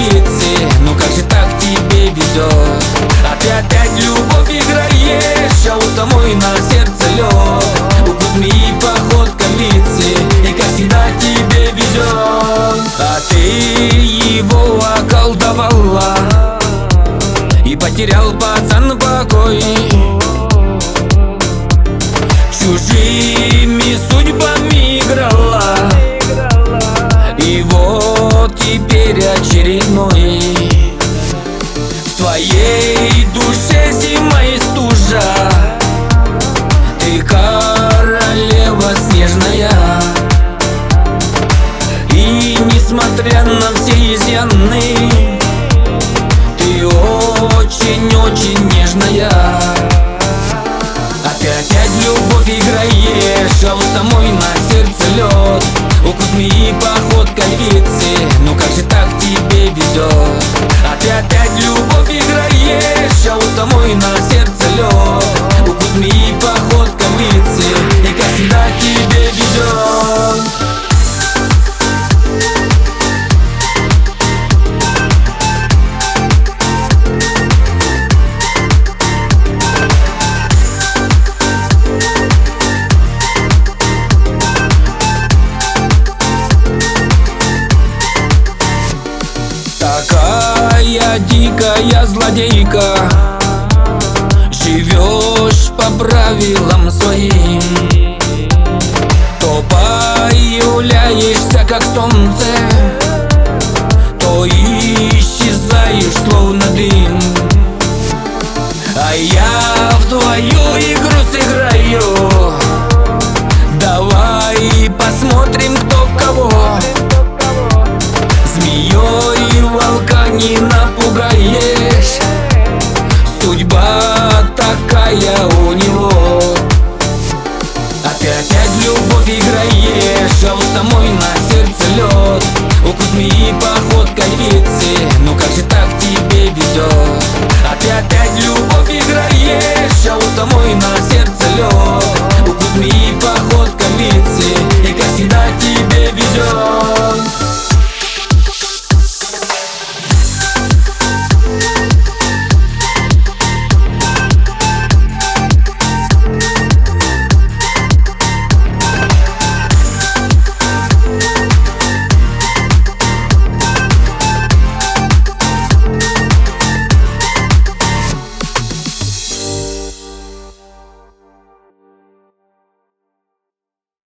львицы. Ну как же так тебе везет? А ты опять любовь играешь, а у самой на сердце лед. У Кузьмии походка львицы, и как всегда тебе везет. А ты его околдовала, и потерял пацан покой. Чужими судьбами играла, и вот теперь очередной. В твоей душе зима и стужа, ты королева снежная. И несмотря на все изъяны, ты очень-очень нежная. А ты опять любовь играешь, а у самой на сердце лед. У Кузьмии походка львицы, ну как же так тебе везет? А ты опять любовь играешь, а у самой на сердце лед. У Кузьмии походка львицы, и как всегда тебе везет. Такая дикая злодейка, живешь по правилам своим. То появляешься как солнце, то исчезаешь словно дым. А я в твою игру сыграю, давай посмотрим, кто кого. Змеей волка не напугаешь, судьба такая у него. А ты опять любовь играешь, а у самой на сердце лед. У Кузьмии походка львицы, ну как же так тебе везет? А ты опять любовь играешь, а у самой на